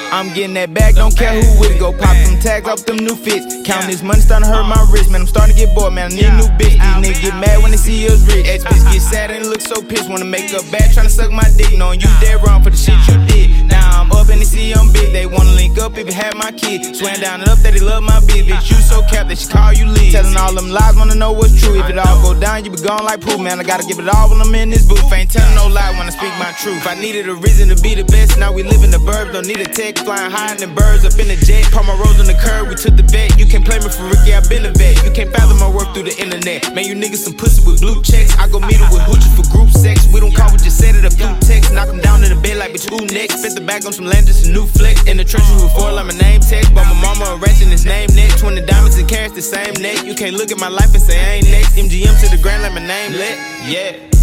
I'm getting that bag, don't care who with it. Go pop them tags off them new fits. Counting this money starting to hurt my wrist. Man, I'm starting to get bored, man, I need a new bitch. These niggas get mad when they see us rich. Ex-bitch get sad and look so pissed. Wanna make up bad, tryna suck my dick. Knowing you dead wrong for the shit you did. Now I'm up and they see I'm big. They wanna link up if you had my kid. Swearing down and up that they love my bitch. Bitch, you so capped that she call you leave. Telling all them lies, wanna know what's true. If it all go down, you be gone like poo. Man, I gotta give it all when I'm in this booth. Ain't telling no lie when I speak my truth. If I needed a reason to be the best, now we live in the burbs. Don't need a tech, flying higher than birds up in the jet. Park my rolls on the curb, we took the vet. You can't play me for Ricky, I been a vet. You can't fathom my work through the internet. Man, you niggas some pussy with blue checks. I go meet her with hoochie for group sex. We don't call, we just set it up through text. Knock them down in the bed like bitch, who next? Spent the bag on some land, just a new flex. In the trenches with four, like my name text. Bought my mama a wrench in his name neck. 20 diamonds and carats the same neck. You can't look at my life and say I ain't next. MGM to the ground like my name let, yeah.